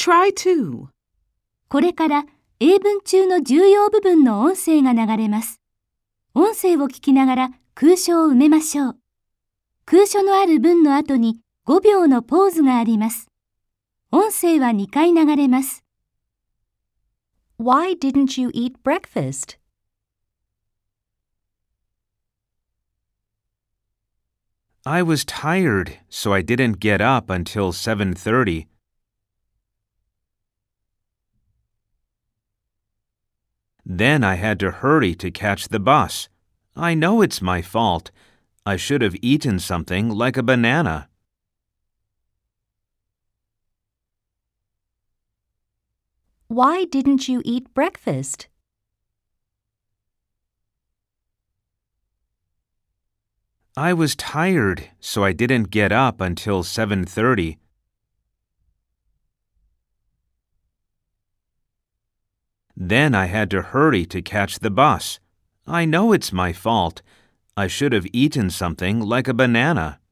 try to. これから英文中の重要部分の音声が流れます。音声を聞きながら空所を埋めましょう。空所のある文の後に5秒のポーズがあります。音声は2回流れます。 Why didn't you eat breakfast? I was tired, so I didn't get up until 7:30. Then I had to hurry to catch the bus. I know it's my fault. I should have eaten something like a banana. Why didn't you eat breakfast? I was tired, so I didn't get up until 7:30. Then I had to hurry to catch the bus. I know it's my fault. I should have eaten something like a banana.